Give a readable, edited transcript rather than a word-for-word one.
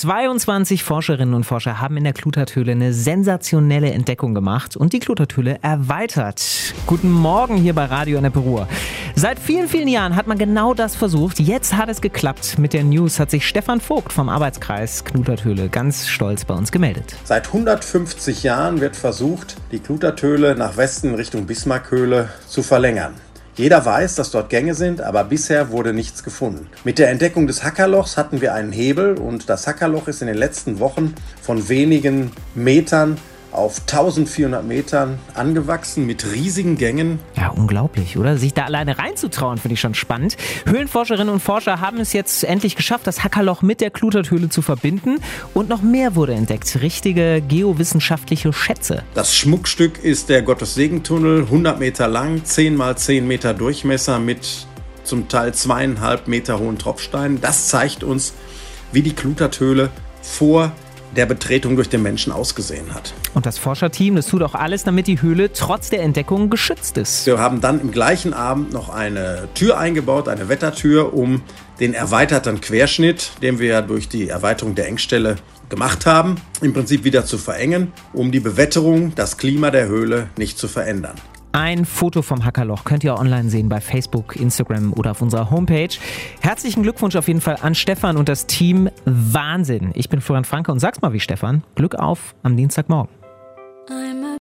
22 Forscherinnen und Forscher haben in der Klutathöhle eine sensationelle Entdeckung gemacht und die Klutathöhle erweitert. Guten Morgen hier bei Radio Ennepe Ruhr. Seit vielen, vielen Jahren hat man genau das versucht. Jetzt hat es geklappt. Mit der News hat sich Stefan Vogt vom Arbeitskreis Klutathöhle ganz stolz bei uns gemeldet. Seit 150 Jahren wird versucht, die Klutathöhle nach Westen in Richtung Bismarckhöhle zu verlängern. Jeder weiß, dass dort Gänge sind, aber bisher wurde nichts gefunden. Mit der Entdeckung des Hackerlochs hatten wir einen Hebel und das Hackerloch ist in den letzten Wochen von wenigen Metern auf 1400 Metern angewachsen mit riesigen Gängen. Ja, unglaublich, oder? Sich da alleine reinzutrauen, finde ich schon spannend. Höhlenforscherinnen und Forscher haben es jetzt endlich geschafft, das Hackerloch mit der Klutathöhle zu verbinden. Und noch mehr wurde entdeckt. Richtige geowissenschaftliche Schätze. Das Schmuckstück ist der Gottessegentunnel, 100 Meter lang, 10 mal 10 Meter Durchmesser mit zum Teil 2,5 Meter hohen Tropfsteinen. Das zeigt uns, wie die Klutathöhle vor der Betretung durch den Menschen ausgesehen hat. Und das Forscherteam, das tut auch alles, damit die Höhle trotz der Entdeckung geschützt ist. Wir haben dann im gleichen Abend noch eine Tür eingebaut, eine Wettertür, um den erweiterten Querschnitt, den wir ja durch die Erweiterung der Engstelle gemacht haben, im Prinzip wieder zu verengen, um die Bewetterung, das Klima der Höhle nicht zu verändern. Ein Foto vom Hackerloch könnt ihr online sehen bei Facebook, Instagram oder auf unserer Homepage. Herzlichen Glückwunsch auf jeden Fall an Stefan und das Team. Wahnsinn. Ich bin Florian Franke und sag's mal wie Stefan. Glück auf am Dienstagmorgen.